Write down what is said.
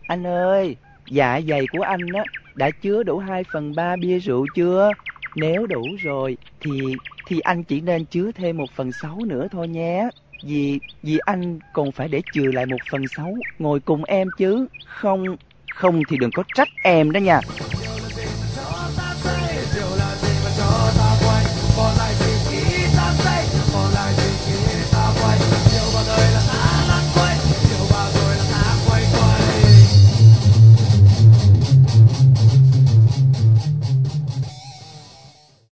Anh ơi, dạ dày của anh á đã chứa đủ 2/3 bia rượu chưa? Nếu đủ rồi thì anh chỉ nên chứa thêm 1/6 nữa thôi nhé. Vì anh còn phải để chừa lại 1/6 ngồi cùng em chứ. Không không thì đừng có trách em đó nha.